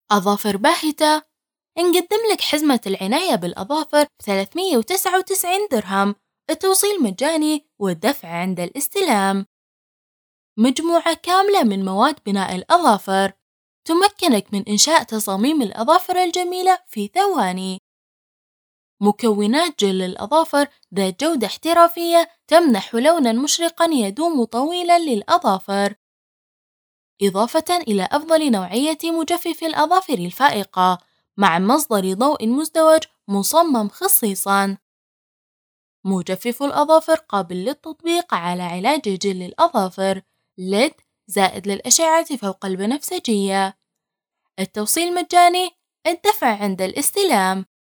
أظافر باهتة. نقدم لك حزمة العناية بالأظافر ب399 درهم، التوصيل مجاني والدفع عند الاستلام. مجموعة كاملة من مواد بناء الأظافر تمكنك من إنشاء تصاميم الأظافر الجميلة في ثواني. مكونات جل الأظافر ذات جودة احترافية تمنح لوناً مشرقاً يدوم طويلاً للأظافر، إضافة إلى أفضل نوعية مجفف الأظافر الفائقة مع مصدر ضوء مزدوج مصمم خصيصاً. مجفف الأظافر قابل للتطبيق على علاج جل الأظافر LED زائد للأشعة فوق البنفسجية. التوصيل مجاني، الدفع عند الاستلام.